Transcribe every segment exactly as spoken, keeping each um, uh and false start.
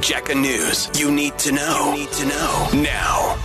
Jacker News. You need to know. You need to know now.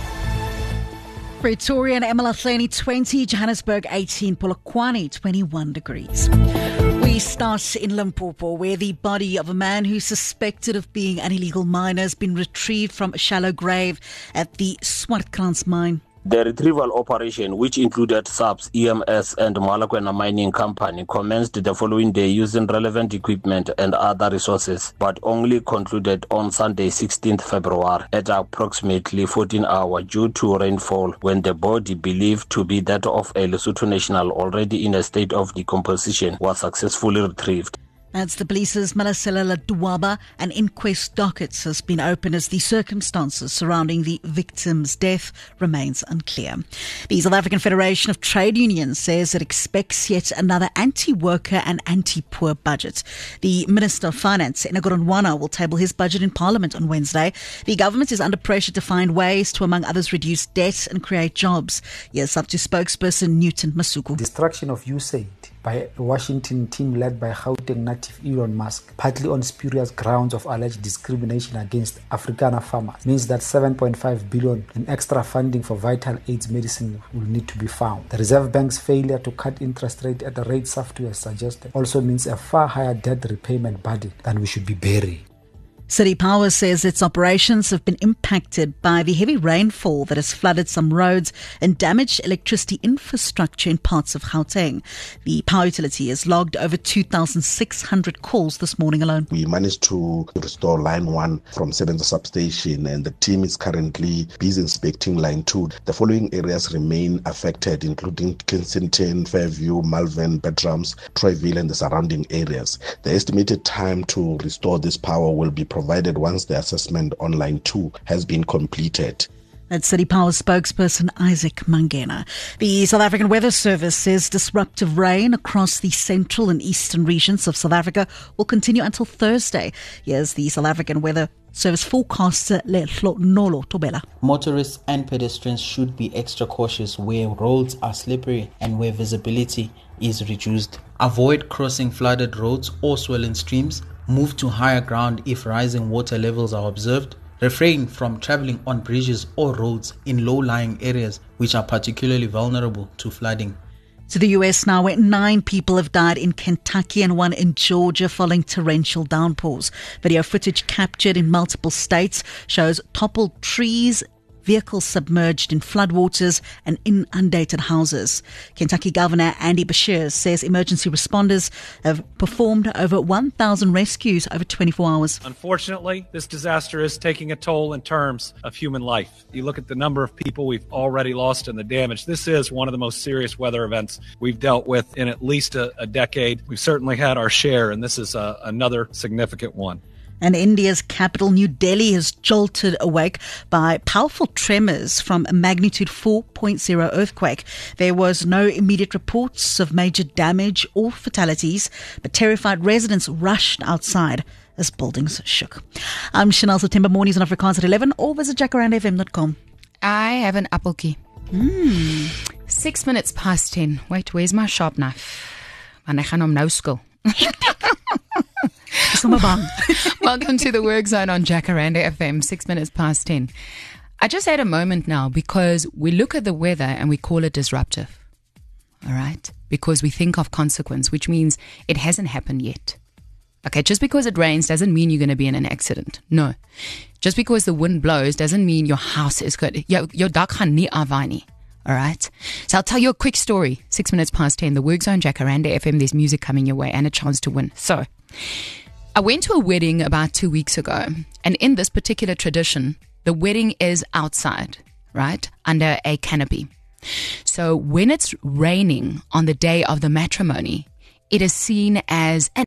Pretoria and eMalahleni twenty, Johannesburg eighteen, Polokwane twenty-one degrees. We start in Limpopo, where the body of a man who's suspected of being an illegal miner has been retrieved from a shallow grave at the Swartkrans mine. The retrieval operation, which included S A P S, E M S and Malakwena Mining Company, commenced the following day using relevant equipment and other resources, but only concluded on Sunday, sixteenth February at approximately fourteen hours due to rainfall, when the body, believed to be that of a Lesotho national already in a state of decomposition, was successfully retrieved. That's the police's Malasela Ladwaba. An inquest docket has been opened as the circumstances surrounding the victim's death remains unclear. The South African Federation of Trade Unions says it expects yet another anti-worker and anti-poor budget. The Minister of Finance, Enoch Godongwana, will table his budget in Parliament on Wednesday. The government is under pressure to find ways to, among others, reduce debt and create jobs. Yes, up to spokesperson Newton Masuku. Destruction of U S A I D by a Washington team led by Gauteng native Elon Musk, partly on spurious grounds of alleged discrimination against Afrikaner farmers, means that seven point five billion dollars in extra funding for vital AIDS medicine will need to be found. The Reserve Bank's failure to cut interest rate at the rate SAFTU has suggested also means a far higher debt repayment burden than we should be bearing. City Power says its operations have been impacted by the heavy rainfall that has flooded some roads and damaged electricity infrastructure in parts of Gauteng. The power utility has logged over two thousand six hundred calls this morning alone. We managed to restore line one from Sebenza substation, and the team is currently busy inspecting line two. The following areas remain affected, including Kensington, Fairview, Malvern, Bertrams, Troyville and the surrounding areas. The estimated time to restore this power will be provided once the assessment on line two has been completed. That's City Power spokesperson Isaac Mangena. The South African Weather Service says disruptive rain across the central and eastern regions of South Africa will continue until Thursday. Here's the South African Weather Service forecaster Lehlo Nolo Tobela. Motorists and pedestrians should be extra cautious where roads are slippery and where visibility is reduced. Avoid crossing flooded roads or swollen streams. Move to higher ground if rising water levels are observed. Refrain from traveling on bridges or roads in low-lying areas which are particularly vulnerable to flooding. To the U S now, where nine people have died in Kentucky and one in Georgia following torrential downpours. Video footage captured in multiple states shows toppled trees, vehicles submerged in floodwaters and inundated houses. Kentucky Governor Andy Beshear says emergency responders have performed over one thousand rescues over twenty-four hours. Unfortunately, this disaster is taking a toll in terms of human life. You look at the number of people we've already lost and the damage. This is one of the most serious weather events we've dealt with in at least a, a decade. We've certainly had our share, and this is a, another significant one. And India's capital, New Delhi, has jolted awake by powerful tremors from a magnitude four point oh earthquake. There was no immediate reports of major damage or fatalities, but terrified residents rushed outside as buildings shook. I'm Chanel September mornings on Afrikaans at eleven, or visit jacaranda f m dot com. I have an apple key. Mm. Six minutes past ten. Wait, where's my sharp knife? Want ek gaan hom nou skil. Welcome to the Work Zone on Jacaranda F M, six minutes past ten. I just had a moment now because we look at the weather and we call it disruptive. All right? Because we think of consequence, which means it hasn't happened yet. Okay, just because it rains doesn't mean you're going to be in an accident. No. Just because the wind blows doesn't mean your house is good. Your, your dak gaan nie afwaai nie. All right. So I'll tell you a quick story. Six minutes past ten. The Work Zone, Jacaranda F M. There's music coming your way and a chance to win. So I went to a wedding about two weeks ago. And in this particular tradition, the wedding is outside, right? Under a canopy. So when it's raining on the day of the matrimony, it is seen as an